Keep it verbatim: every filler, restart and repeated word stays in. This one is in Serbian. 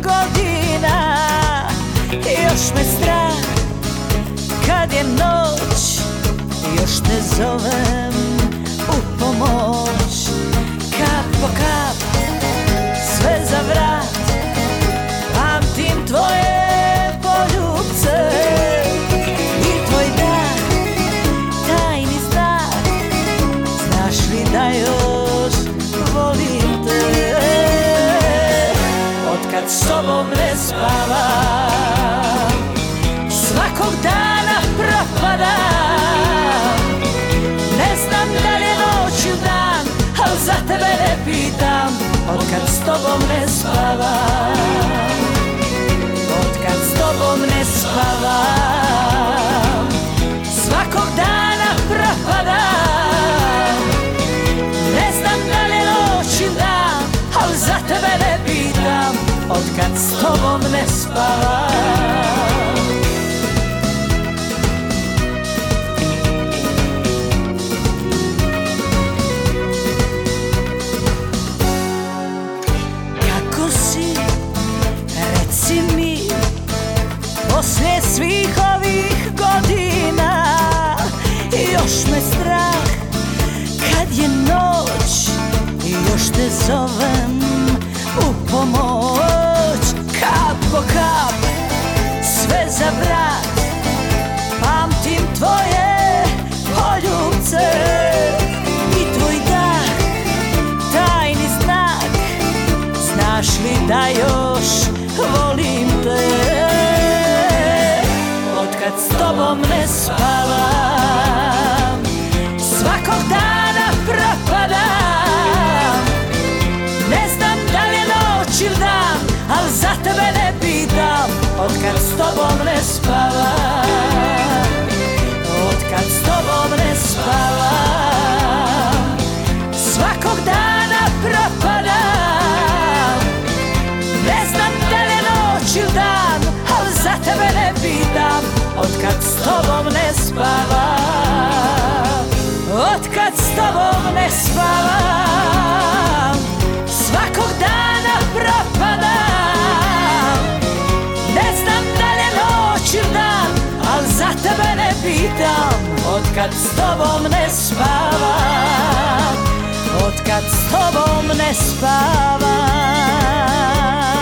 godina. Još me strah kad je noć, još te zovem u pomoć. Kap po kap, sve za vrat, pamtim tvoje poljubce i tvoj dah, tajni znak. Znaš li da još volim te? Otkad s tobom ne spavam, svakog dana propadam. Ne znam da li je noć ili dan, al za tebe ne pitam. Otkad s tobom ne spavam, otkad s tobom ne spavam, svakog dana propadam. Ne znam da li je noć ili dan, al za tebe ne pitam. Otkad s tobom ne spavam. Kako si, reci mi, poslije svih ovih godina? Još me strah kad je noć, još te zovem u pomoć. Kap po kap, sve za vrat, pamtim tvoje poljubce i tvoj dah, tajni znak. Znaš li da još volim te? Otkad s tobom ne spavam, svakog dana propadam. Ne znam da li je noć ili dan, al za tebe ne pitam. Otkad s tobom ne spavam, otkad s tobom ne spavam, svakog dana propadam. Ne znam da li je noć ili dan, al za tebe ne pitam. Otkad s tobom ne spavam, otkad s tobom ne spavam, svakog dana propadam. Ne znam da li je noć ili dan, al za tebe ne pitam. Otkad s tobom ne spavam, otkad s tobom ne spavam.